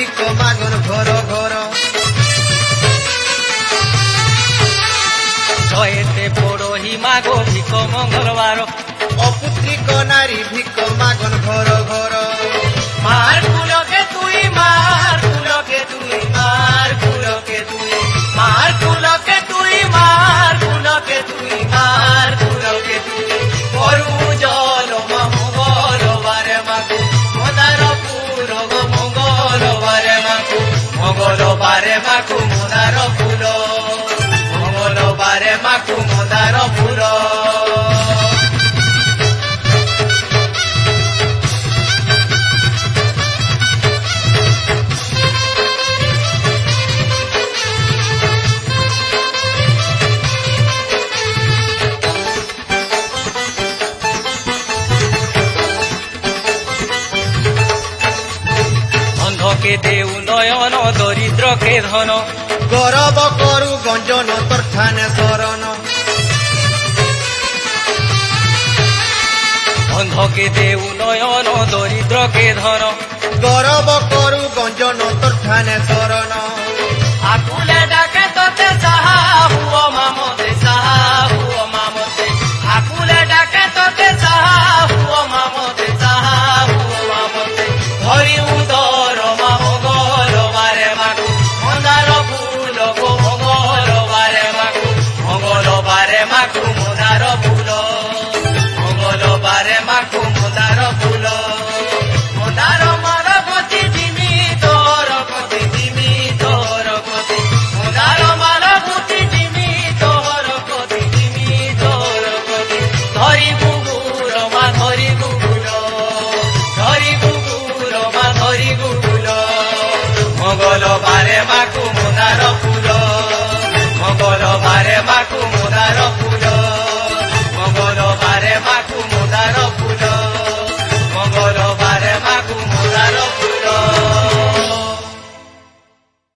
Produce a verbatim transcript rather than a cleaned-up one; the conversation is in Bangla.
ভিক মাগন ঘর ঘর ছয়েতে পড়হি মাগো ভিক মঙ্গলবার অপুত্রিক নারী ভিক মাগন ঘর ঘর মার কুলকে তুই মার কুলকে তুই মার কুলকে তুই মার কুলকে তুই মার কুলকে তুই মার কুলকে তুই করু জল মঙ্গলবারে মাগো মোদার পুর গো মঙ্গলবারে মাগো মঙ্গলবারে মাগো মোদার ফুল মঙ্গলবারে মাগো মোদার ফুল অন্ধকে দেউ নয়ন দরিদ্রকে ধন গরব করু গঞ্জন তোর ঠানে শরণ অন্ধকে দেউ নয়ন দরিদ্রকে ধন গরব করু গঞ্জন তোর ঠানে শরণ আকুলে